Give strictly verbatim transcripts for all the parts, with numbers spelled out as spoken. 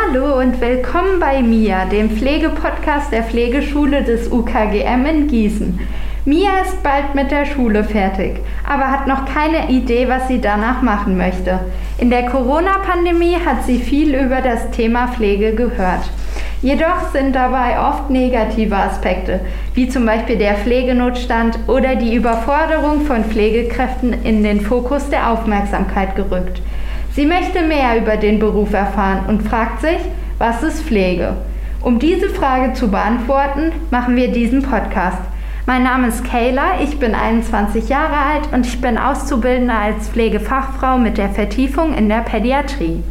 Hallo und willkommen bei Mia, dem Pflegepodcast der Pflegeschule des U K G M in Gießen. Mia ist bald mit der Schule fertig, aber hat noch keine Idee, was sie danach machen möchte. In der Corona-Pandemie hat sie viel über das Thema Pflege gehört. Jedoch sind dabei oft negative Aspekte, wie zum Beispiel der Pflegenotstand oder die Überforderung von Pflegekräften in den Fokus der Aufmerksamkeit gerückt. Sie möchte mehr über den Beruf erfahren und fragt sich, was ist Pflege? Um diese Frage zu beantworten, machen wir diesen Podcast. Mein Name ist Kayla, ich bin einundzwanzig Jahre alt und ich bin Auszubildende als Pflegefachfrau mit der Vertiefung in der Pädiatrie.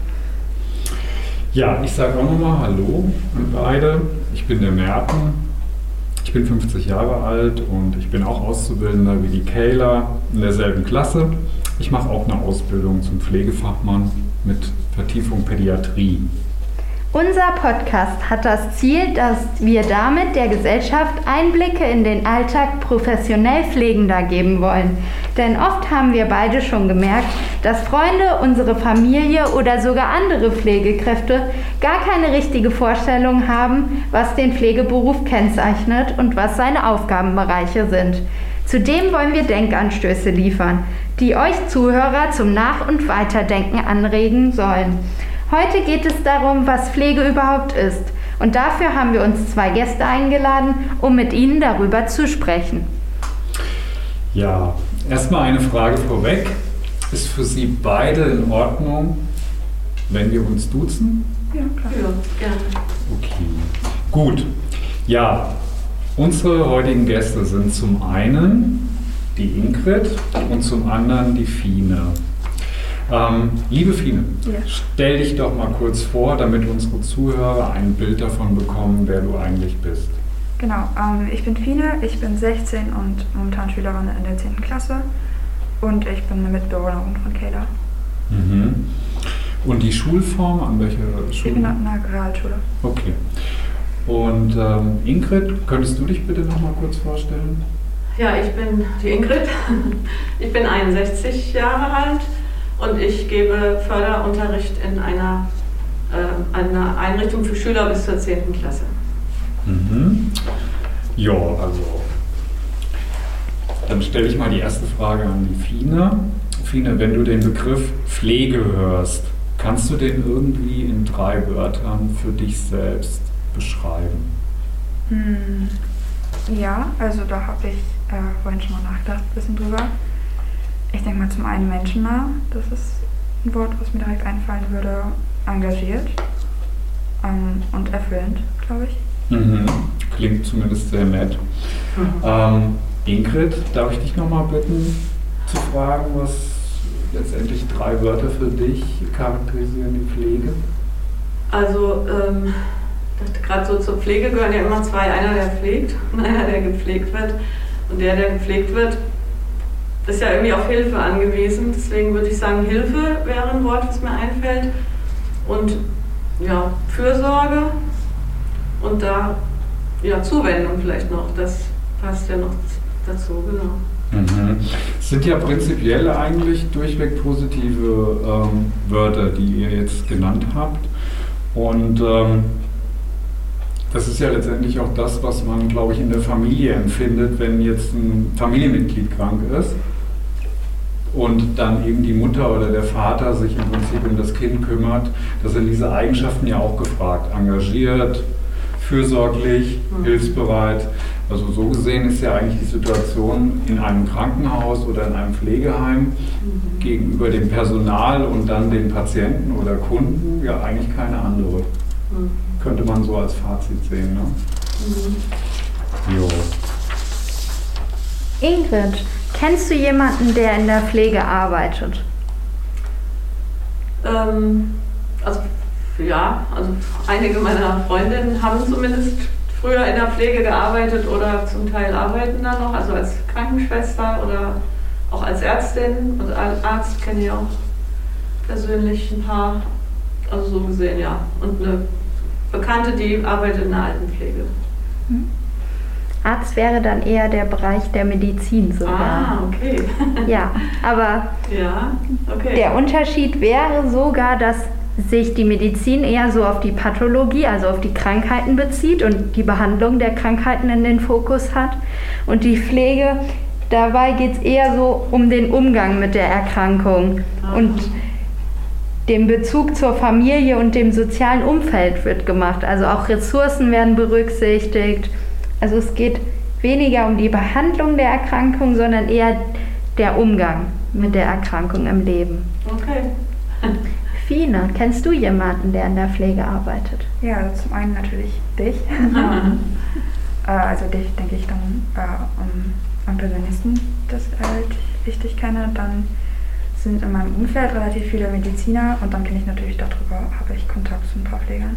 Ja, ich sage auch nochmal Hallo an beide. Ich bin der Merten, ich bin fünfzig Jahre alt und ich bin auch Auszubildender wie die Kayla in derselben Klasse. Ich mache auch eine Ausbildung zum Pflegefachmann mit Vertiefung Pädiatrie. Unser Podcast hat das Ziel, dass wir damit der Gesellschaft Einblicke in den Alltag professionell Pflegender geben wollen. Denn oft haben wir beide schon gemerkt, dass Freunde, unsere Familie oder sogar andere Pflegekräfte gar keine richtige Vorstellung haben, was den Pflegeberuf kennzeichnet und was seine Aufgabenbereiche sind. Zudem wollen wir Denkanstöße liefern, die euch Zuhörer zum Nach- und Weiterdenken anregen sollen. Heute geht es darum, was Pflege überhaupt ist. Und dafür haben wir uns zwei Gäste eingeladen, um mit ihnen darüber zu sprechen. Ja, erstmal eine Frage vorweg. Ist für Sie beide in Ordnung, wenn wir uns duzen? Ja, klar. Ja, gerne. Okay, gut. Ja, unsere heutigen Gäste sind zum einen die Ingrid und zum anderen die Fine. Ähm, liebe Fine, ja. Stell dich doch mal kurz vor, damit unsere Zuhörer ein Bild davon bekommen, wer du eigentlich bist. Genau, ähm, ich bin Fine, ich bin sechzehn und momentan Schülerin in der zehnten Klasse und ich bin eine Mitbewohnerin von Kayla. Mhm. Und die Schulform, an welcher Schule? Ich bin an einer Realschule. Okay. Und ähm, Ingrid, könntest du dich bitte noch mal kurz vorstellen? Ja, ich bin die Ingrid, ich bin einundsechzig Jahre alt. Und ich gebe Förderunterricht in einer, äh, einer Einrichtung für Schüler bis zur zehnten Klasse. Mhm. Ja, also dann stelle ich mal die erste Frage an die Fine. Fine, wenn du den Begriff Pflege hörst, kannst du den irgendwie in drei Wörtern für dich selbst beschreiben? Hm. Ja, also da habe ich äh, vorhin schon mal nachgedacht, ein bisschen drüber. Ich denke mal zum einen menschennah, das ist ein Wort, was mir direkt einfallen würde, engagiert ähm, und erfüllend, glaube ich. Mhm. Klingt zumindest sehr nett. Mhm. Ähm, Ingrid, darf ich dich nochmal bitten zu fragen, was letztendlich drei Wörter für dich charakterisieren die Pflege? Also ähm, gerade so zur Pflege gehören ja immer zwei, einer der pflegt und einer der gepflegt wird. Und der, der gepflegt wird, ist ja irgendwie auf Hilfe angewiesen, deswegen würde ich sagen, Hilfe wäre ein Wort, das mir einfällt. Und ja, Fürsorge und da ja, Zuwendung vielleicht noch, das passt ja noch dazu, genau. Mhm. Es sind ja prinzipiell eigentlich durchweg positive ähm, Wörter, die ihr jetzt genannt habt. Und ähm, das ist ja letztendlich auch das, was man, glaube ich, in der Familie empfindet, wenn jetzt ein Familienmitglied krank ist. Und dann eben die Mutter oder der Vater sich im Prinzip um das Kind kümmert, da sind diese Eigenschaften ja auch gefragt. Engagiert, fürsorglich, mhm. hilfsbereit. Also so gesehen ist ja eigentlich die Situation in einem Krankenhaus oder in einem Pflegeheim mhm. gegenüber dem Personal und dann den Patienten oder Kunden ja eigentlich keine andere. Mhm. Könnte man so als Fazit sehen, ne? Mhm. Jo. Ingrid, kennst du jemanden, der in der Pflege arbeitet? Ähm, also ja, also einige meiner Freundinnen haben zumindest früher in der Pflege gearbeitet oder zum Teil arbeiten da noch, also als Krankenschwester oder auch als Ärztin und als Arzt kenne ich auch persönlich ein paar, also so gesehen, ja. Und eine Bekannte, die arbeitet in der Altenpflege. Hm. Arzt wäre dann eher der Bereich der Medizin sogar. Ah, okay. Ja, aber ja, okay. Der Unterschied wäre sogar, dass sich die Medizin eher so auf die Pathologie, also auf die Krankheiten bezieht und die Behandlung der Krankheiten in den Fokus hat. Und die Pflege, dabei geht es eher so um den Umgang mit der Erkrankung und den Bezug zur Familie und dem sozialen Umfeld wird gemacht. Also auch Ressourcen werden berücksichtigt. Also es geht weniger um die Behandlung der Erkrankung, sondern eher der Umgang mit der Erkrankung im Leben. Okay. Fine, kennst du jemanden, der in der Pflege arbeitet? Ja, also zum einen natürlich dich. ähm, äh, also dich denke ich dann äh, um, am persönlichsten, das halt ich dich kenne. Dann sind in meinem Umfeld relativ viele Mediziner und dann kenne ich natürlich darüber, habe ich Kontakt zu ein paar Pflegern.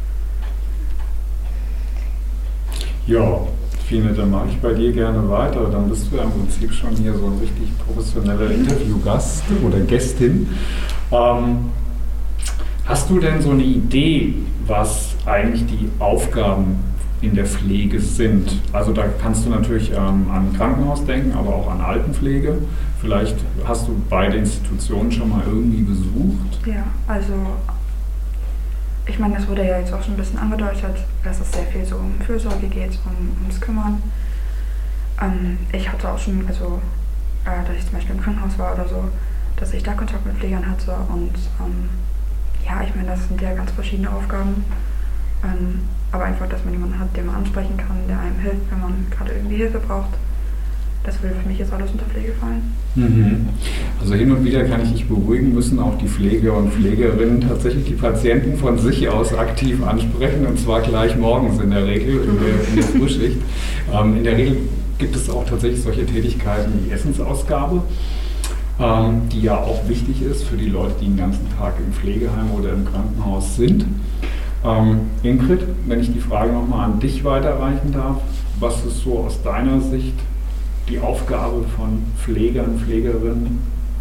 Ja, Fine, dann mache ich bei dir gerne weiter. Dann bist du ja im Prinzip schon hier so ein richtig professioneller Interviewgast oder Gästin. Ähm, hast du denn so eine Idee, was eigentlich die Aufgaben in der Pflege sind? Also da kannst du natürlich ähm, an Krankenhaus denken, aber auch an Altenpflege. Vielleicht hast du beide Institutionen schon mal irgendwie besucht. Ja, also ich meine, das wurde ja jetzt auch schon ein bisschen angedeutet, dass es sehr viel so um Fürsorge geht, um ums Kümmern. Ähm, ich hatte auch schon, also äh, dass ich zum Beispiel im Krankenhaus war oder so, dass ich da Kontakt mit Pflegern hatte und ähm, ja, ich meine, das sind ja ganz verschiedene Aufgaben. Ähm, aber einfach, dass man jemanden hat, den man ansprechen kann, der einem hilft, wenn man gerade irgendwie Hilfe braucht. Das würde für mich jetzt alles unter Pflege fallen. Mhm. Also hin und wieder kann ich dich beruhigen, müssen auch die Pfleger und Pflegerinnen tatsächlich die Patienten von sich aus aktiv ansprechen, und zwar gleich morgens in der Regel, in der, in der Frühschicht. Ähm, in der Regel gibt es auch tatsächlich solche Tätigkeiten wie Essensausgabe, ähm, die ja auch wichtig ist für die Leute, die den ganzen Tag im Pflegeheim oder im Krankenhaus sind. Ähm, Ingrid, wenn ich die Frage nochmal an dich weiterreichen darf, was ist so aus deiner Sicht die Aufgabe von Pflegern, Pflegerinnen?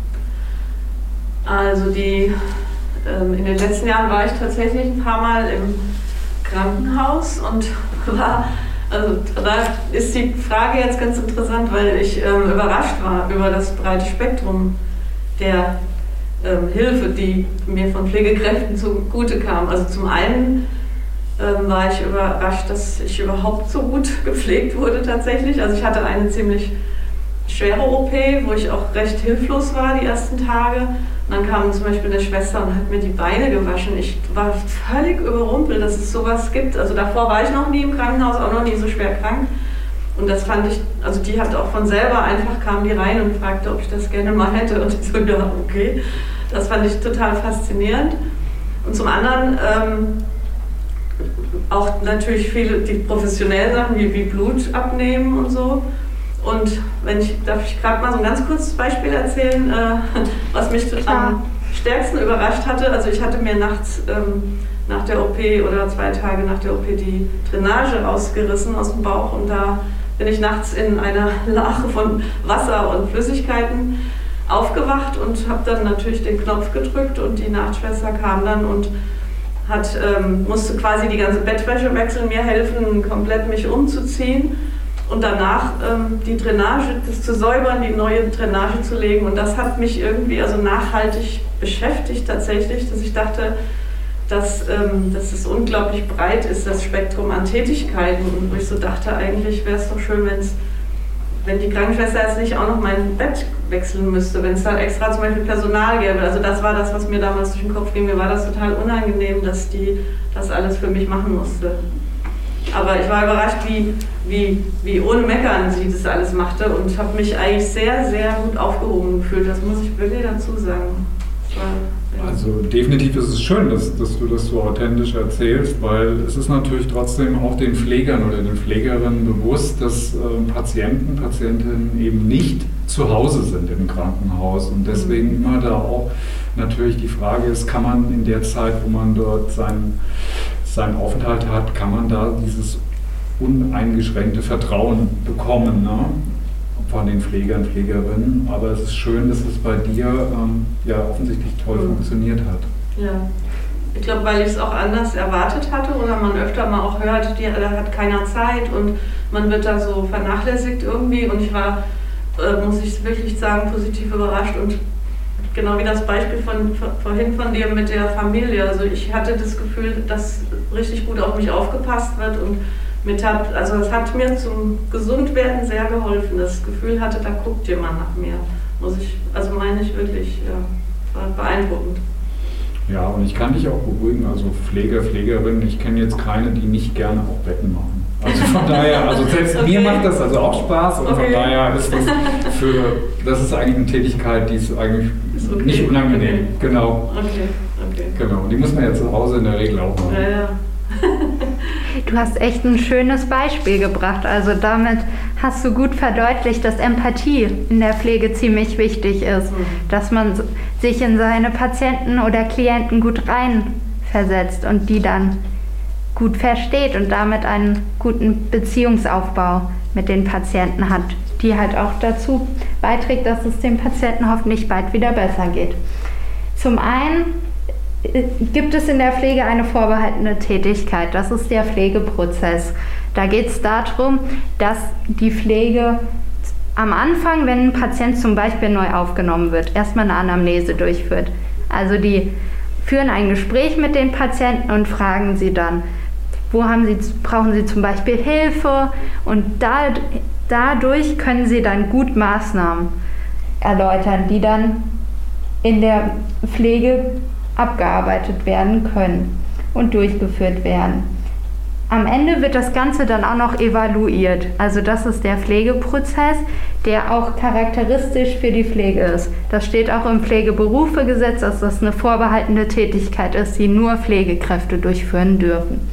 Also die, ähm, in den letzten Jahren war ich tatsächlich ein paar Mal im Krankenhaus und war, also da ist die Frage jetzt ganz interessant, weil ich ähm, überrascht war über das breite Spektrum der ähm, Hilfe, die mir von Pflegekräften zugute kam. Also zum einen ähm, war ich überrascht, dass ich überhaupt so gut gepflegt wurde tatsächlich. Also ich hatte eine ziemlich schwere O P, wo ich auch recht hilflos war die ersten Tage. Und dann kam zum Beispiel eine Schwester und hat mir die Beine gewaschen. Ich war völlig überrumpelt, dass es sowas gibt. Also davor war ich noch nie im Krankenhaus, auch noch nie so schwer krank. Und das fand ich, also die hat auch von selber einfach, kam die rein und fragte, ob ich das gerne mal hätte. Und ich so, ja, okay. Das fand ich total faszinierend. Und zum anderen ähm, auch natürlich viele die professionellen Sachen wie, wie Blut abnehmen und so. Und wenn ich, darf ich gerade mal so ein ganz kurzes Beispiel erzählen, äh, was mich Klar. am stärksten überrascht hatte. Also ich hatte mir nachts ähm, nach der O P oder zwei Tage nach der O P die Drainage rausgerissen aus dem Bauch und da bin ich nachts in einer Lache von Wasser und Flüssigkeiten aufgewacht und habe dann natürlich den Knopf gedrückt und die Nachtschwester kam dann und hat, ähm, musste quasi die ganze Bettwäsche wechseln, mir helfen, komplett mich umzuziehen und danach ähm, die Drainage, das zu säubern, die neue Drainage zu legen. Und das hat mich irgendwie also nachhaltig beschäftigt tatsächlich, dass ich dachte, dass, ähm, dass es unglaublich breit ist, das Spektrum an Tätigkeiten. Und wo ich so dachte, eigentlich wäre es doch schön, wenn's, wenn die Krankenschwester jetzt nicht auch noch mein Bett wechseln müsste, wenn es da extra zum Beispiel Personal gäbe. Also das war das, was mir damals durch den Kopf ging. Mir war das total unangenehm, dass die das alles für mich machen musste. Aber ich war überrascht, wie, wie, wie ohne Meckern sie das alles machte und habe mich eigentlich sehr, sehr gut aufgehoben gefühlt. Das muss ich wirklich dazu sagen. Das war, ja. Also definitiv ist es schön, dass, dass du das so authentisch erzählst, weil es ist natürlich trotzdem auch den Pflegern oder den Pflegerinnen bewusst, dass äh, Patienten, Patientinnen eben nicht zu Hause sind im Krankenhaus und deswegen immer da auch natürlich die Frage ist, kann man in der Zeit, wo man dort seinen, seinen Aufenthalt hat, kann man da dieses uneingeschränkte Vertrauen bekommen, ne? Von den Pflegern, Pflegerinnen, aber es ist schön, dass es bei dir ähm, ja offensichtlich toll mhm. funktioniert hat. Ja, ich glaube, weil ich es auch anders erwartet hatte oder man öfter mal auch hört, die, da hat keiner Zeit und man wird da so vernachlässigt irgendwie und ich war, äh, muss ich wirklich sagen, positiv überrascht und genau wie das Beispiel von, von vorhin von dir mit der Familie. Also ich hatte das Gefühl, dass richtig gut auf mich aufgepasst wird und mit hat, also es hat mir zum Gesundwerden sehr geholfen, dass ich das Gefühl hatte, da guckt jemand nach mir. Muss ich, also meine ich wirklich, ja, war beeindruckend. Ja, und ich kann dich auch beruhigen, also Pfleger, Pflegerinnen, ich kenne jetzt keine, die nicht gerne auch Betten machen. Also von daher, also selbst okay. mir macht das also auch Spaß und okay. von daher ist das für, das ist eigentlich eine Tätigkeit, die ist eigentlich ist okay. nicht unangenehm. Okay. Genau. Okay. Okay. Genau, die muss man ja zu Hause in der Regel auch machen. Ja, ja. Du hast echt ein schönes Beispiel gebracht. Also damit hast du gut verdeutlicht, dass Empathie in der Pflege ziemlich wichtig ist. Mhm. Dass man sich in seine Patienten oder Klienten gut reinversetzt und die dann gut versteht und damit einen guten Beziehungsaufbau mit den Patienten hat, die halt auch dazu beiträgt, dass es dem Patienten hoffentlich bald wieder besser geht. Zum einen gibt es in der Pflege eine vorbehaltene Tätigkeit, das ist der Pflegeprozess. Da geht es darum, dass die Pflege am Anfang, wenn ein Patient zum Beispiel neu aufgenommen wird, erstmal eine Anamnese durchführt. Also die führen ein Gespräch mit den Patienten und fragen sie dann, wo haben sie, brauchen sie zum Beispiel Hilfe, und da, dadurch können sie dann gut Maßnahmen erläutern, die dann in der Pflege abgearbeitet werden können und durchgeführt werden. Am Ende wird das Ganze dann auch noch evaluiert. Also das ist der Pflegeprozess, der auch charakteristisch für die Pflege ist. Das steht auch im Pflegeberufegesetz, dass das eine vorbehaltene Tätigkeit ist, die nur Pflegekräfte durchführen dürfen.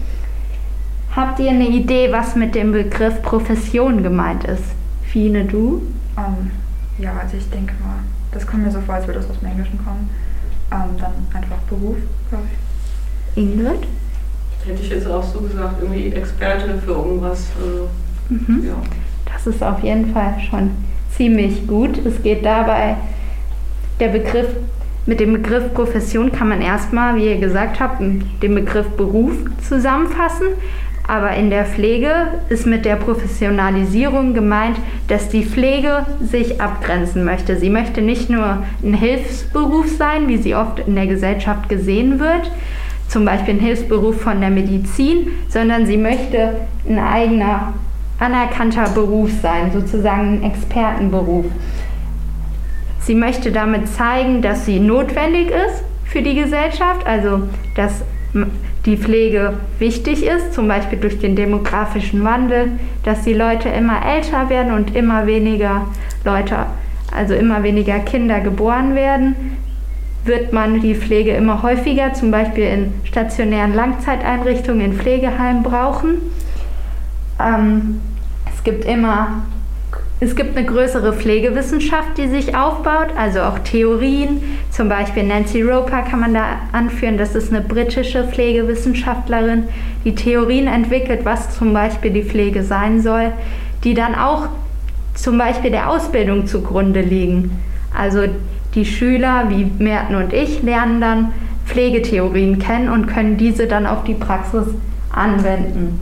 Habt ihr eine Idee, was mit dem Begriff Profession gemeint ist? Fine, du? Um, ja, also ich denke mal, das kommt mir so vor, als würde das aus dem Englischen kommen. Um, dann einfach Beruf, glaube ich. Ingrid? Hätte ich jetzt auch so gesagt, irgendwie Experte für irgendwas. Also, mhm. ja. Das ist auf jeden Fall schon ziemlich gut. Es geht dabei, der Begriff, mit dem Begriff Profession kann man erstmal, wie ihr gesagt habt, den Begriff Beruf zusammenfassen. Aber in der Pflege ist mit der Professionalisierung gemeint, dass die Pflege sich abgrenzen möchte. Sie möchte nicht nur ein Hilfsberuf sein, wie sie oft in der Gesellschaft gesehen wird, zum Beispiel ein Hilfsberuf von der Medizin, sondern sie möchte ein eigener, anerkannter Beruf sein, sozusagen ein Expertenberuf. Sie möchte damit zeigen, dass sie notwendig ist für die Gesellschaft, also dass die Pflege wichtig ist, zum Beispiel durch den demografischen Wandel, dass die Leute immer älter werden und immer weniger Leute, also immer weniger Kinder geboren werden, wird man die Pflege immer häufiger, zum Beispiel in stationären Langzeiteinrichtungen, in Pflegeheimen brauchen. Ähm, es gibt immer Es gibt eine größere Pflegewissenschaft, die sich aufbaut, also auch Theorien. Zum Beispiel Nancy Roper kann man da anführen, das ist eine britische Pflegewissenschaftlerin, die Theorien entwickelt, was zum Beispiel die Pflege sein soll, die dann auch zum Beispiel der Ausbildung zugrunde liegen. Also die Schüler wie Merten und ich lernen dann Pflegetheorien kennen und können diese dann auf die Praxis anwenden.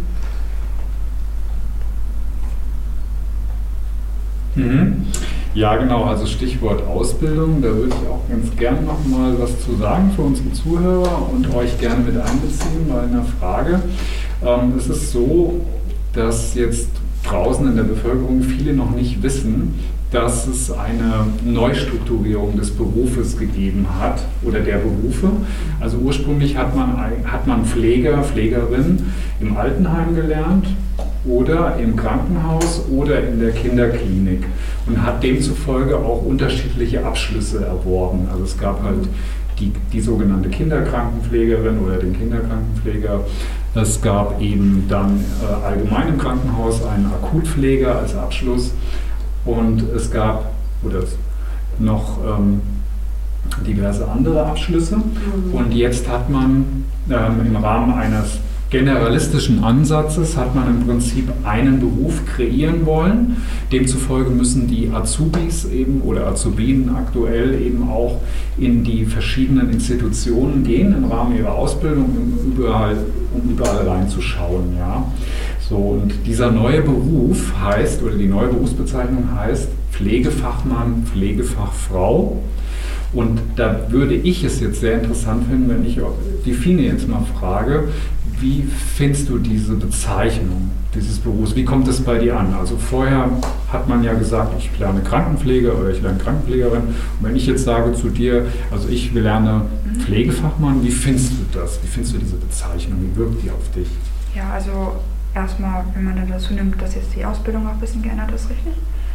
Mhm. Ja, genau, also Stichwort Ausbildung, da würde ich auch ganz gern noch mal was zu sagen für unsere Zuhörer und euch gerne mit einbeziehen bei einer Frage. Ähm, es ist so, dass jetzt draußen in der Bevölkerung viele noch nicht wissen, dass es eine Neustrukturierung des Berufes gegeben hat oder der Berufe. Also ursprünglich hat man, hat man Pfleger, Pflegerin im Altenheim gelernt oder im Krankenhaus oder in der Kinderklinik und hat demzufolge auch unterschiedliche Abschlüsse erworben. Also es gab halt die, die sogenannte Kinderkrankenpflegerin oder den Kinderkrankenpfleger. Es gab eben dann äh, allgemein im Krankenhaus einen Akutpfleger als Abschluss. Und es gab oder noch ähm, diverse andere Abschlüsse. Mhm. Und jetzt hat man ähm, im Rahmen eines generalistischen Ansatzes hat man im Prinzip einen Beruf kreieren wollen. Demzufolge müssen die Azubis eben oder Azubinen aktuell eben auch in die verschiedenen Institutionen gehen im Rahmen ihrer Ausbildung, um überall, um überall reinzuschauen. Ja. So, und dieser neue Beruf heißt, oder die neue Berufsbezeichnung heißt Pflegefachmann, Pflegefachfrau. Und da würde ich es jetzt sehr interessant finden, wenn ich die Fine jetzt mal frage, wie findest du diese Bezeichnung dieses Berufs? Wie kommt es bei dir an? Also vorher hat man ja gesagt, ich lerne Krankenpflege oder ich lerne Krankenpflegerin. Und wenn ich jetzt sage zu dir, also ich lerne Pflegefachmann, wie findest du das? Wie findest du diese Bezeichnung? Wie wirkt die auf dich? Ja, also erstmal, wenn man dann dazu nimmt, dass jetzt die Ausbildung auch ein bisschen geändert ist, richtig?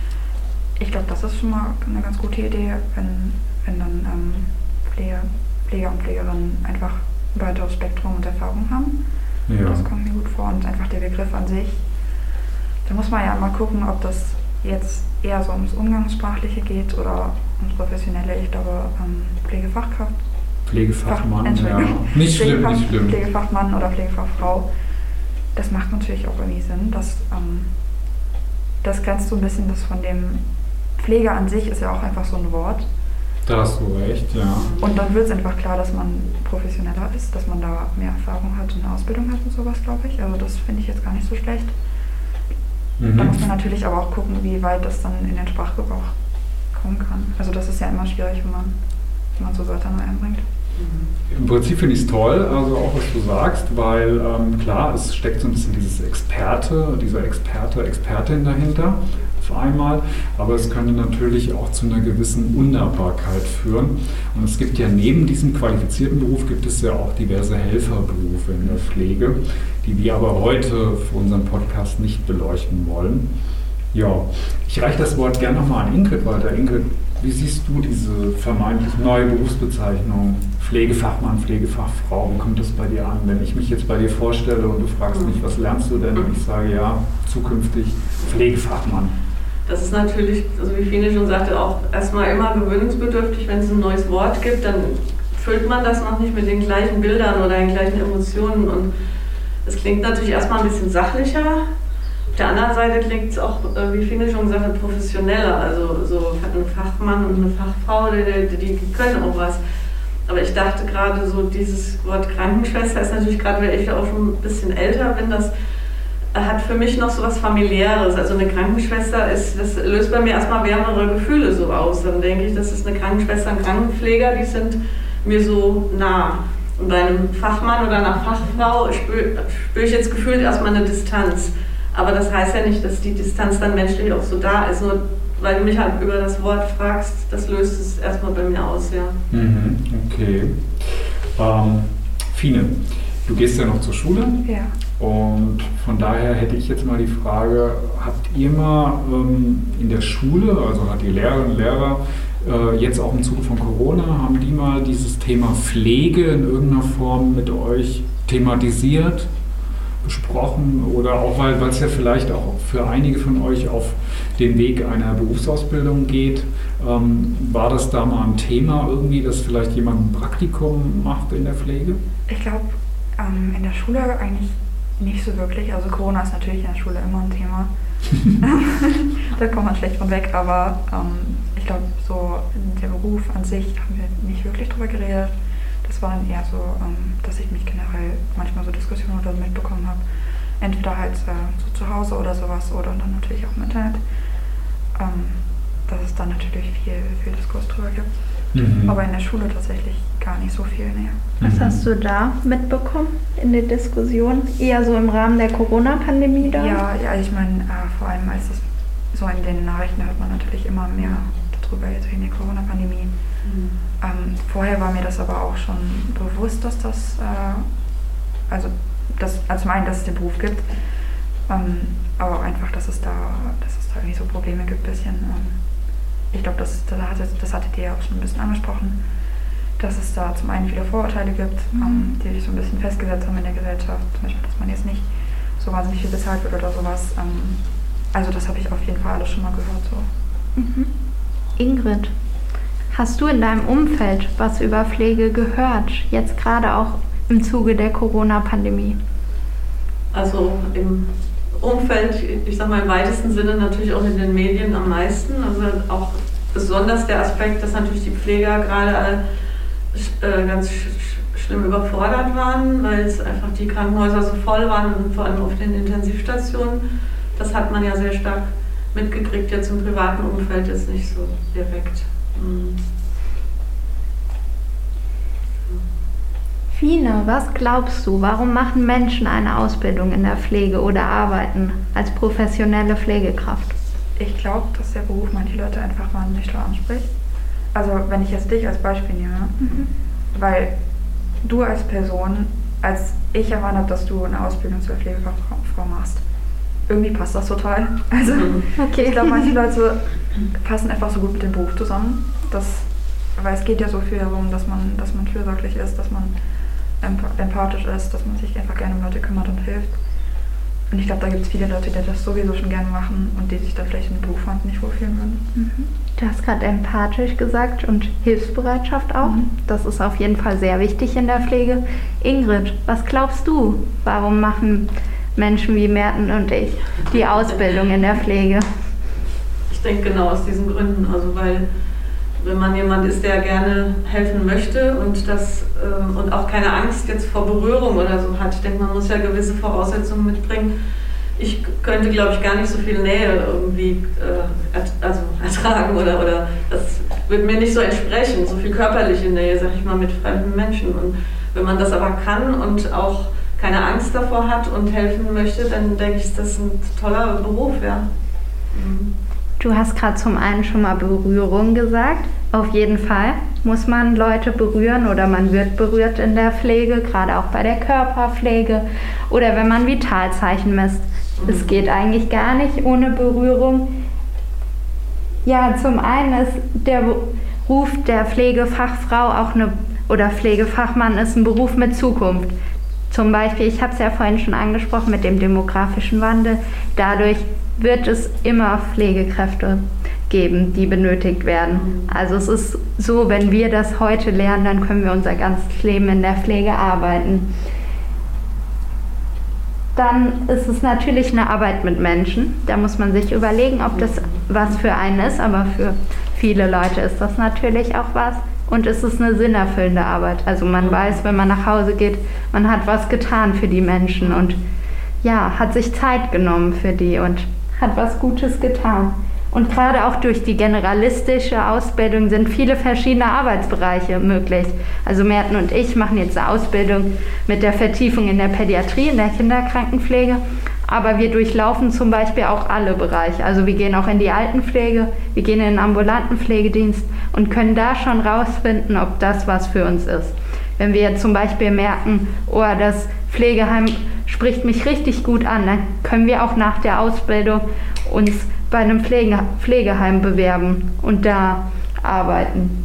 Ich glaube, das ist schon mal eine ganz gute Idee, wenn, wenn dann ähm, Pflege, Pfleger und Pflegerinnen einfach ein breiteres Spektrum und Erfahrung haben. Ja. Das kommt mir gut vor und einfach der Begriff an sich. Da muss man ja mal gucken, ob das jetzt eher so ums Umgangssprachliche geht oder ums Professionelle. Ich glaube, ähm, Pflegefachkraft. Pflegefachmann, Fach, ja. Nicht schlimm, nicht schlimm. Pflegefachmann oder Pflegefachfrau. Das macht natürlich auch irgendwie Sinn. Das, ähm, das grenzt so ein bisschen das von dem Pflege an sich, ist ja auch einfach so ein Wort. Da hast du recht, ja. Und dann wird es einfach klar, dass man professioneller ist, dass man da mehr Erfahrung hat und eine Ausbildung hat und sowas, glaube ich. Also das finde ich jetzt gar nicht so schlecht. Mhm. Da muss man natürlich aber auch gucken, wie weit das dann in den Sprachgebrauch kommen kann. Also das ist ja immer schwierig, wenn man, wenn man so Wörter neu einbringt. Im Prinzip finde ich es toll, also auch was du sagst, weil ähm, klar, es steckt so ein bisschen dieses Experte, dieser Experte, Expertin dahinter auf einmal, aber es könnte natürlich auch zu einer gewissen Unnahbarkeit führen. Und es gibt ja neben diesem qualifizierten Beruf, gibt es ja auch diverse Helferberufe in der Pflege, die wir aber heute für unseren Podcast nicht beleuchten wollen. Ja, ich reiche das Wort gerne nochmal an Ingrid weiter. Ingrid, wie siehst du diese vermeintlich neue Berufsbezeichnung Pflegefachmann, Pflegefachfrau? Wie kommt das bei dir an? Wenn ich mich jetzt bei dir vorstelle und du fragst mich, was lernst du denn? Und ich sage, ja, zukünftig Pflegefachmann. Das ist natürlich, also wie Fine schon sagte, auch erstmal immer gewöhnungsbedürftig. Wenn es ein neues Wort gibt, dann füllt man das noch nicht mit den gleichen Bildern oder den gleichen Emotionen. Und es klingt natürlich erstmal ein bisschen sachlicher. Auf der anderen Seite klingt es auch, wie Fine schon gesagt hat, professioneller. Also so ein Fachmann und eine Fachfrau, die, die, die können auch was. Aber ich dachte gerade so, dieses Wort Krankenschwester ist natürlich gerade, weil ich ja auch schon ein bisschen älter bin, das hat für mich noch so was Familiäres. Also eine Krankenschwester, ist, das löst bei mir erstmal wärmere Gefühle so aus. Dann denke ich, das ist eine Krankenschwester, ein Krankenpfleger, die sind mir so nah. Und bei einem Fachmann oder einer Fachfrau spüre spür ich jetzt gefühlt erstmal eine Distanz. Aber das heißt ja nicht, dass die Distanz dann menschlich auch so da ist. Nur weil du mich halt über das Wort fragst, das löst es erstmal bei mir aus, ja. Mhm, okay. Ähm, Fine, du gehst ja noch zur Schule. Ja. Und von daher hätte ich jetzt mal die Frage, habt ihr mal ähm, in der Schule, also hat die Lehrerinnen und Lehrer, äh, jetzt auch im Zuge von Corona, haben die mal dieses Thema Pflege in irgendeiner Form mit euch thematisiert, besprochen? Oder auch, weil es ja vielleicht auch für einige von euch auf den Weg einer Berufsausbildung geht, ähm, war das da mal ein Thema irgendwie, dass vielleicht jemand ein Praktikum macht in der Pflege? Ich glaube, ähm, in der Schule eigentlich nicht so wirklich. Also Corona ist natürlich in der Schule immer ein Thema. Da kommt man schlecht von weg, aber ähm, ich glaube, so der Beruf an sich haben wir nicht wirklich drüber geredet. Das war dann eher so, ähm, dass ich mich generell manchmal so Diskussionen oder so mitbekommen habe. Entweder halt äh, so zu Hause oder sowas oder dann natürlich auch im Internet. Ähm, dass es dann natürlich viel, viel Diskurs drüber gibt. Mhm. Aber in der Schule tatsächlich gar nicht so viel, nee. Was hast du da mitbekommen in der Diskussion? Eher so im Rahmen der Corona-Pandemie da? Ja, ja, ich meine, äh, vor allem als es so in den Nachrichten hört man natürlich immer mehr darüber, jetzt wegen der Corona-Pandemie. Mhm. Ähm, vorher war mir das aber auch schon bewusst, dass das, äh, also, das, also zum einen, dass es den Beruf gibt, ähm, aber auch einfach, dass es da, dass es da irgendwie so Probleme gibt, ein bisschen. Ähm, ich glaube, das, das, hatte, das hattet ihr ja auch schon ein bisschen angesprochen, dass es da zum einen viele Vorurteile gibt, mhm. ähm, die sich so ein bisschen festgesetzt haben in der Gesellschaft, zum Beispiel, dass man jetzt nicht so wahnsinnig viel bezahlt wird oder sowas. Ähm, also das habe ich auf jeden Fall alles schon mal gehört. So. Mhm. Ingrid, hast du in deinem Umfeld was über Pflege gehört, jetzt gerade auch im Zuge der Corona-Pandemie? Also im Umfeld, ich sag mal im weitesten Sinne natürlich auch in den Medien am meisten. Also auch besonders der Aspekt, dass natürlich die Pfleger gerade alle äh, ganz sch schlimm überfordert waren, weil es einfach die Krankenhäuser so voll waren und vor allem auf den Intensivstationen. Das hat man ja sehr stark mitgekriegt, jetzt im privaten Umfeld jetzt nicht so direkt. Mhm. Fine, was glaubst du, warum machen Menschen eine Ausbildung in der Pflege oder arbeiten als professionelle Pflegekraft? Ich glaube, dass der Beruf manche Leute einfach mal nicht so anspricht. Also wenn ich jetzt dich als Beispiel nehme, mhm. weil du als Person, als ich erfahren habe, dass du eine Ausbildung zur Pflegefachfrau machst, irgendwie passt das total. Also okay. Ich glaube, manche Leute passen einfach so gut mit dem Beruf zusammen. Das, weil es geht ja so viel darum, dass man, dass man fürsorglich ist, dass man empathisch ist, dass man sich einfach gerne um Leute kümmert und hilft. Und ich glaube, da gibt es viele Leute, die das sowieso schon gerne machen und die sich dann vielleicht im Beruf nicht wohlfühlen würden. Mhm. Du hast gerade empathisch gesagt und Hilfsbereitschaft auch. Mhm. Das ist auf jeden Fall sehr wichtig in der Pflege. Ingrid, was glaubst du, warum machen Menschen wie Merten und ich die Ausbildung in der Pflege? Ich denke genau aus diesen Gründen. Also weil wenn man jemand ist, der gerne helfen möchte und, das, ähm, und auch keine Angst jetzt vor Berührung oder so hat. Ich denke, man muss ja gewisse Voraussetzungen mitbringen. Ich könnte, glaube ich, gar nicht so viel Nähe irgendwie äh, also ertragen oder, oder das wird mir nicht so entsprechen, so viel körperliche Nähe, sag ich mal, mit fremden Menschen. Und wenn man das aber kann und auch keine Angst davor hat und helfen möchte, dann denke ich, ist das ein toller Beruf, ja. Mhm. Du hast gerade zum einen schon mal Berührung gesagt. Auf jeden Fall muss man Leute berühren oder man wird berührt in der Pflege, gerade auch bei der Körperpflege oder wenn man Vitalzeichen misst. Mhm. Es geht eigentlich gar nicht ohne Berührung. Ja, zum einen ist der Beruf der Pflegefachfrau auch eine, oder Pflegefachmann ist ein Beruf mit Zukunft. Zum Beispiel, ich habe es ja vorhin schon angesprochen mit dem demografischen Wandel, dadurch wird es immer Pflegekräfte geben, die benötigt werden. Also es ist so, wenn wir das heute lernen, dann können wir unser ganzes Leben in der Pflege arbeiten. Dann ist es natürlich eine Arbeit mit Menschen. Da muss man sich überlegen, ob das was für einen ist, aber für viele Leute ist das natürlich auch was. Und es ist eine sinnerfüllende Arbeit. Also man weiß, wenn man nach Hause geht, man hat was getan für die Menschen und ja, hat sich Zeit genommen für die und hat was Gutes getan. Und gerade auch durch die generalistische Ausbildung sind viele verschiedene Arbeitsbereiche möglich. Also Merten und ich machen jetzt eine Ausbildung mit der Vertiefung in der Pädiatrie, in der Kinderkrankenpflege. Aber wir durchlaufen zum Beispiel auch alle Bereiche. Also wir gehen auch in die Altenpflege, wir gehen in den ambulanten Pflegedienst und können da schon rausfinden, ob das was für uns ist. Wenn wir jetzt zum Beispiel merken, oh, das Pflegeheim spricht mich richtig gut an, dann können wir auch nach der Ausbildung uns bei einem Pflege, Pflegeheim bewerben und da arbeiten.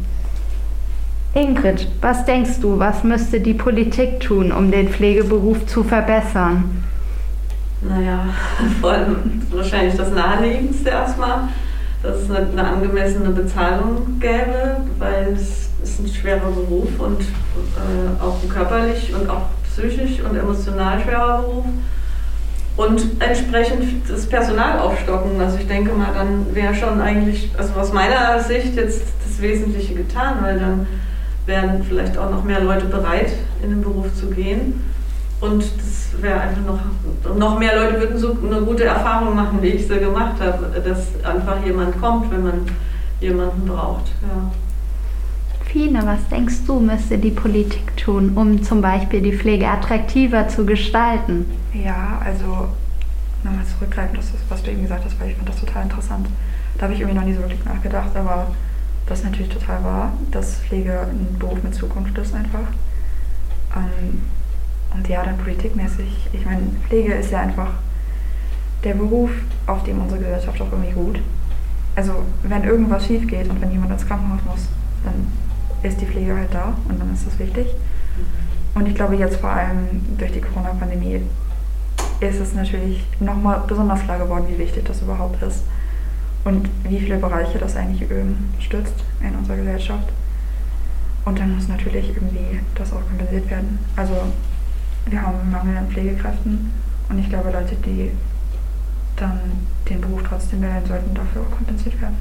Ingrid, was denkst du, was müsste die Politik tun, um den Pflegeberuf zu verbessern? Naja, vor allem wahrscheinlich das Naheliegendste erstmal, dass es eine, eine angemessene Bezahlung gäbe, weil es ist ein schwerer Beruf und äh, auch körperlich und auch psychisch und emotional schwerer Beruf. Und entsprechend das Personal aufstocken. Also ich denke mal, dann wäre schon eigentlich, also aus meiner Sicht jetzt das Wesentliche getan, weil dann wären vielleicht auch noch mehr Leute bereit, in den Beruf zu gehen. Und das wäre einfach noch, noch mehr Leute würden so eine gute Erfahrung machen, wie ich sie gemacht habe, dass einfach jemand kommt, wenn man jemanden braucht. Ja. Fine, was denkst du, müsste die Politik tun, um zum Beispiel die Pflege attraktiver zu gestalten? Ja, also nochmal zurückgreifen, das ist, was du eben gesagt hast, weil ich fand das total interessant. Da habe ich irgendwie noch nie so wirklich nachgedacht, aber das ist natürlich total wahr, dass Pflege ein Beruf mit Zukunft ist einfach. Ähm, und ja, dann politikmäßig, ich meine, Pflege ist ja einfach der Beruf, auf dem unsere Gesellschaft auch irgendwie ruht. Also wenn irgendwas schief geht und wenn jemand ins Krankenhaus muss, dann ist die Pflege halt da und dann ist das wichtig. Und ich glaube jetzt vor allem durch die Corona-Pandemie ist es natürlich nochmal besonders klar geworden, wie wichtig das überhaupt ist und wie viele Bereiche das eigentlich ähm, stützt in unserer Gesellschaft. Und dann muss natürlich irgendwie das auch kompensiert werden. Also wir haben einen Mangel an Pflegekräften und ich glaube, Leute, die dann den Beruf trotzdem wählen sollten, dafür auch kompensiert werden.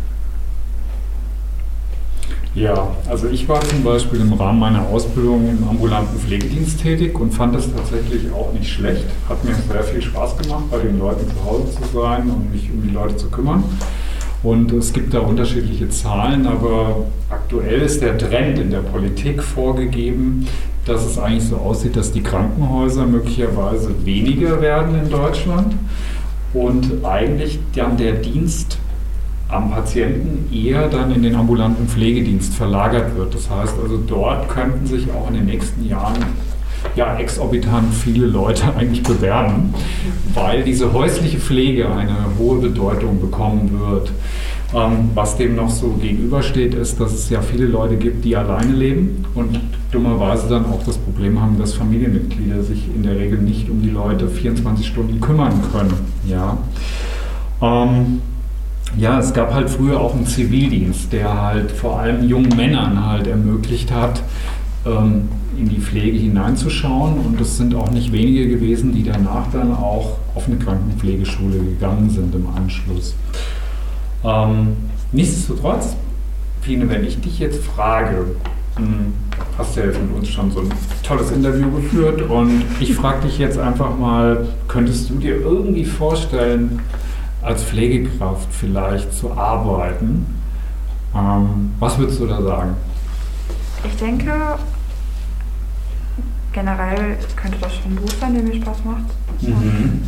Ja, also ich war zum Beispiel im Rahmen meiner Ausbildung im ambulanten Pflegedienst tätig und fand das tatsächlich auch nicht schlecht. Hat mir sehr viel Spaß gemacht, bei den Leuten zu Hause zu sein und mich um die Leute zu kümmern. Und es gibt da unterschiedliche Zahlen, aber aktuell ist der Trend in der Politik vorgegeben, dass es eigentlich so aussieht, dass die Krankenhäuser möglicherweise weniger werden in Deutschland und eigentlich dann der Dienst am Patienten eher dann in den ambulanten Pflegedienst verlagert wird. Das heißt also, dort könnten sich auch in den nächsten Jahren ja, exorbitant viele Leute eigentlich bewerben, weil diese häusliche Pflege eine hohe Bedeutung bekommen wird. Ähm, was dem noch so gegenübersteht, ist, dass es ja viele Leute gibt, die alleine leben und dummerweise dann auch das Problem haben, dass Familienmitglieder sich in der Regel nicht um die Leute vierundzwanzig Stunden kümmern können. Ja, ähm, ja, es gab halt früher auch einen Zivildienst, der halt vor allem jungen Männern halt ermöglicht hat, ähm, in die Pflege hineinzuschauen, und es sind auch nicht wenige gewesen, die danach dann auch auf eine Krankenpflegeschule gegangen sind im Anschluss. Ähm, nichtsdestotrotz, Fine, wenn ich dich jetzt frage, hm, hast du ja jetzt mit uns schon so ein tolles Interview geführt, und ich frage dich jetzt einfach mal, könntest du dir irgendwie vorstellen, als Pflegekraft vielleicht zu arbeiten? Ähm, was würdest du da sagen? Ich denke, generell könnte das schon ein Beruf sein, der mir Spaß macht. Mhm. Und,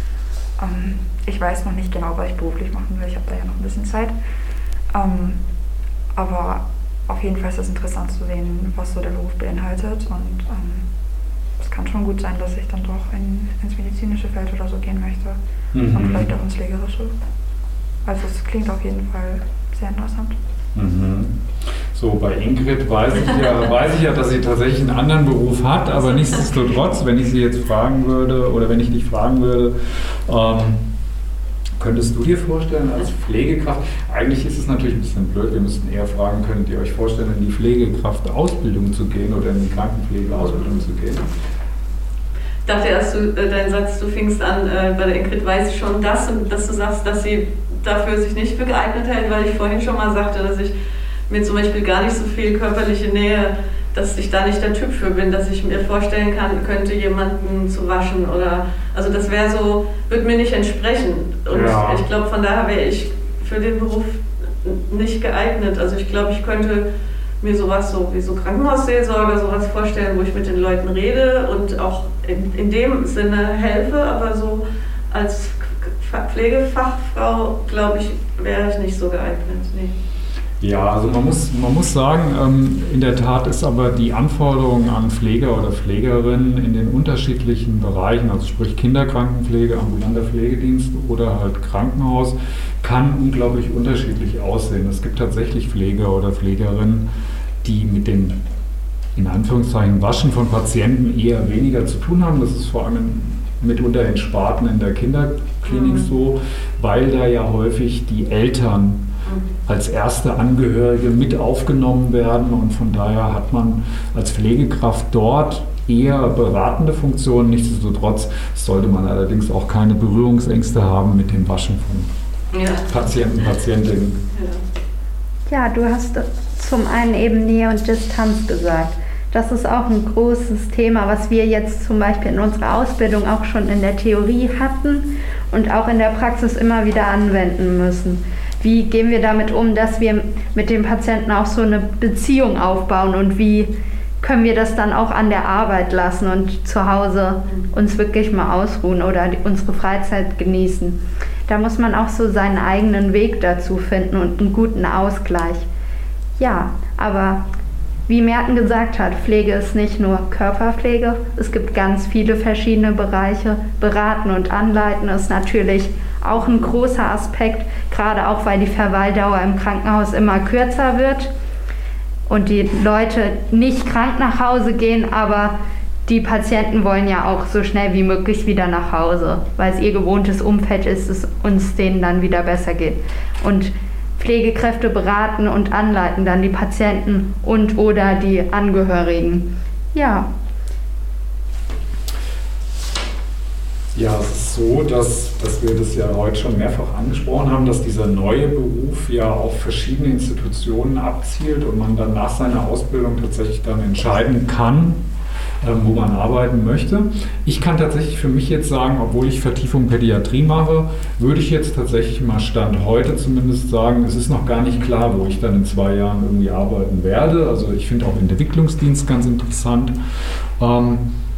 ähm, ich weiß noch nicht genau, was ich beruflich machen will. Ich habe da ja noch ein bisschen Zeit. Ähm, aber auf jeden Fall ist es interessant zu sehen, was so der Beruf beinhaltet. Und ähm, es kann schon gut sein, dass ich dann doch in, ins medizinische Feld oder so gehen möchte. Mhm. Und vielleicht auch ins Pflegerische. Also es klingt auf jeden Fall sehr interessant. Mhm. So, bei Ingrid weiß ich, ja, weiß ich ja, dass sie tatsächlich einen anderen Beruf hat, aber nichtsdestotrotz, wenn ich sie jetzt fragen würde, oder wenn ich dich fragen würde, ähm, könntest du dir vorstellen, als Pflegekraft, eigentlich ist es natürlich ein bisschen blöd, wir müssten eher fragen, könnt ihr euch vorstellen, in die Pflegekraft-Ausbildung zu gehen oder in die Krankenpflege-Ausbildung zu gehen? Ich dachte erst, du, äh, dein Satz, du fingst an, äh, bei der Ingrid weiß ich schon das, und dass du sagst, dass sie dafür sich nicht für geeignet hält, weil ich vorhin schon mal sagte, dass ich mir zum Beispiel gar nicht so viel körperliche Nähe, dass ich da nicht der Typ für bin, dass ich mir vorstellen kann, könnte jemanden zu waschen oder, also das wäre so, würde mir nicht entsprechen. Und ja. ich glaube, von daher wäre ich für den Beruf nicht geeignet. Also ich glaube, ich könnte mir sowas so wie so Krankenhausseelsorge, sowas vorstellen, wo ich mit den Leuten rede und auch in, in dem Sinne helfe, aber so als Pflegefachfrau, glaube ich, wäre ich nicht so geeignet. Nee. Ja, also man muss, man muss sagen, ähm, in der Tat ist aber die Anforderung an Pfleger oder Pflegerinnen in den unterschiedlichen Bereichen, also sprich Kinderkrankenpflege, ambulanter Pflegedienst oder halt Krankenhaus, kann unglaublich unterschiedlich aussehen. Es gibt tatsächlich Pfleger oder Pflegerinnen, die mit dem, in Anführungszeichen, Waschen von Patienten eher weniger zu tun haben. Das ist vor allem mitunter in Sparten in der Kinderklinik mhm. so, weil da ja häufig die Eltern als erste Angehörige mit aufgenommen werden, und von daher hat man als Pflegekraft dort eher beratende Funktionen. Nichtsdestotrotz sollte man allerdings auch keine Berührungsängste haben mit dem Waschen von ja. Patienten, Patientinnen. Ja, du hast zum einen eben Nähe und Distanz gesagt. Das ist auch ein großes Thema, was wir jetzt zum Beispiel in unserer Ausbildung auch schon in der Theorie hatten und auch in der Praxis immer wieder anwenden müssen. Wie gehen wir damit um, dass wir mit dem Patienten auch so eine Beziehung aufbauen, und wie können wir das dann auch an der Arbeit lassen und zu Hause uns wirklich mal ausruhen oder unsere Freizeit genießen. Da muss man auch so seinen eigenen Weg dazu finden und einen guten Ausgleich. Ja, aber wie Merten gesagt hat, Pflege ist nicht nur Körperpflege, es gibt ganz viele verschiedene Bereiche. Beraten und anleiten ist natürlich auch ein großer Aspekt, gerade auch, weil die Verweildauer im Krankenhaus immer kürzer wird und die Leute nicht krank nach Hause gehen, aber die Patienten wollen ja auch so schnell wie möglich wieder nach Hause, weil es ihr gewohntes Umfeld ist, es uns denen dann wieder besser geht. Und Pflegekräfte beraten und anleiten dann die Patienten und oder die Angehörigen. Ja. Ja, es ist so, dass, dass wir das ja heute schon mehrfach angesprochen haben, dass dieser neue Beruf ja auf verschiedene Institutionen abzielt und man dann nach seiner Ausbildung tatsächlich dann entscheiden kann, ähm, wo man arbeiten möchte. Ich kann tatsächlich für mich jetzt sagen, obwohl ich Vertiefung Pädiatrie mache, würde ich jetzt tatsächlich mal Stand heute zumindest sagen, es ist noch gar nicht klar, wo ich dann in zwei Jahren irgendwie arbeiten werde. Also ich finde auch den Entwicklungsdienst ganz interessant. Ähm,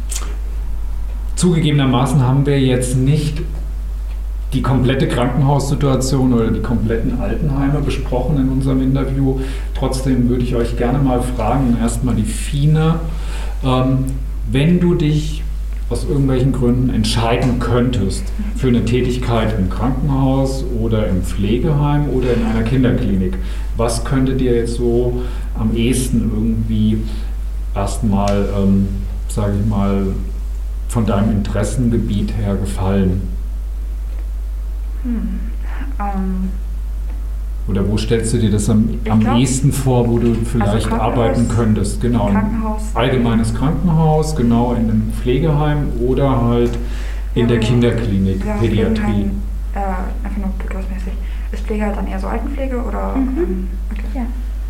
zugegebenermaßen haben wir jetzt nicht die komplette Krankenhaussituation oder die kompletten Altenheime besprochen in unserem Interview. Trotzdem würde ich euch gerne mal fragen, erstmal die Fine, ähm, wenn du dich aus irgendwelchen Gründen entscheiden könntest für eine Tätigkeit im Krankenhaus oder im Pflegeheim oder in einer Kinderklinik, was könnte dir jetzt so am ehesten irgendwie erstmal, ähm, sage ich mal, von deinem Interessengebiet her gefallen? Hm. Ähm, Oder wo stellst du dir das am, am glaub, ehesten vor, wo du vielleicht also arbeiten könntest? Genau, Krankenhaus. Ein allgemeines Krankenhaus, genau, in einem Pflegeheim oder halt in ja, der Kinderklinik, ja, Pädiatrie. Äh, einfach nur blutdurchmäßig. Ist Pflege halt dann eher so Altenpflege oder? Mhm. Ähm, okay. Ja.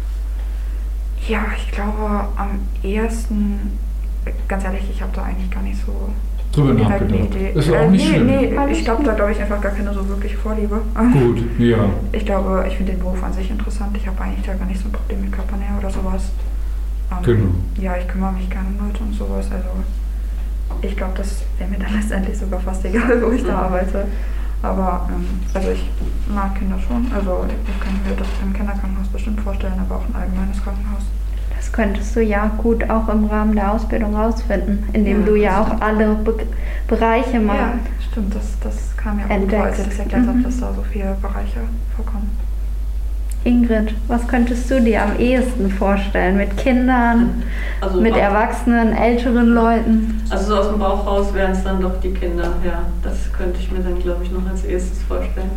Ja, ich glaube am ehesten, ganz ehrlich, ich habe da eigentlich gar nicht so Drüber direkt eine nachgedacht. Idee. Ist ja Äh, auch nicht nee, schlimm. nee, Alles ich glaube gut. da glaube ich einfach gar keine so wirkliche Vorliebe. Gut, ja. Ich glaube, ich finde den Beruf an sich interessant. Ich habe eigentlich da gar nicht so ein Problem mit Körpernähe oder sowas. Ähm, Genau. Ja, ich kümmere mich gerne um Leute und sowas. Also ich glaube, das wäre mir dann letztendlich sogar fast egal, wo ich da arbeite. Aber ähm, also ich mag Kinder schon. Also ich kann mir das im Kinderkrankenhaus bestimmt vorstellen, aber auch ein allgemeines Krankenhaus. Das könntest du ja gut auch im Rahmen der Ausbildung rausfinden, indem Ja, du ja das auch alle Be Bereiche mal Ja, stimmt. Das, das kam ja auch gut vor, als ihr das erklärt Mhm. habt, dass da so viele Bereiche vorkommen. Ingrid, was könntest du dir am ehesten vorstellen? Mit Kindern, Also mit auch- Erwachsenen, älteren Leuten? Also so aus dem Bauch raus wären es dann doch die Kinder, ja. Das könnte ich mir dann, glaube ich, noch als erstes vorstellen.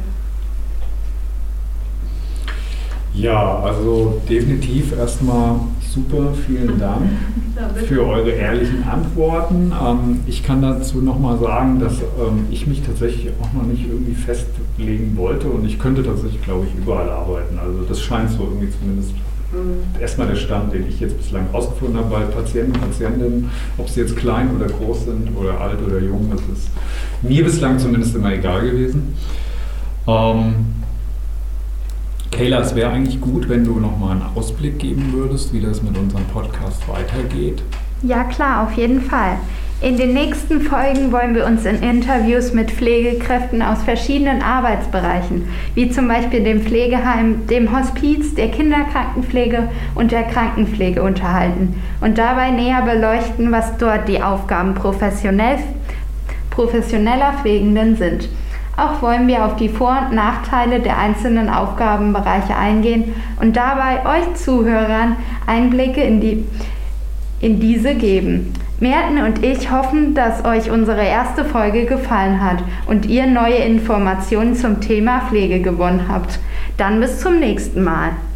Ja, also definitiv erstmal super, vielen Dank Ja, bitte. für eure ehrlichen Antworten. Ähm, ich kann dazu nochmal sagen, dass ähm, ich mich tatsächlich auch noch nicht irgendwie festlegen wollte und ich könnte tatsächlich, glaube ich, überall arbeiten. Also das scheint so irgendwie zumindest Mhm. erstmal der Stand, den ich jetzt bislang rausgefunden habe bei Patienten und Patientinnen, ob sie jetzt klein oder groß sind oder alt oder jung, das ist mir bislang zumindest immer egal gewesen. Ähm, Kayla, es wäre eigentlich gut, wenn du nochmal einen Ausblick geben würdest, wie das mit unserem Podcast weitergeht. Ja klar, auf jeden Fall. In den nächsten Folgen wollen wir uns in Interviews mit Pflegekräften aus verschiedenen Arbeitsbereichen, wie zum Beispiel dem Pflegeheim, dem Hospiz, der Kinderkrankenpflege und der Krankenpflege unterhalten und dabei näher beleuchten, was dort die Aufgaben professionell, professioneller Pflegenden sind. Auch wollen wir auf die Vor- und Nachteile der einzelnen Aufgabenbereiche eingehen und dabei euch Zuhörern Einblicke in, die, in diese geben. Merten und ich hoffen, dass euch unsere erste Folge gefallen hat und ihr neue Informationen zum Thema Pflege gewonnen habt. Dann bis zum nächsten Mal.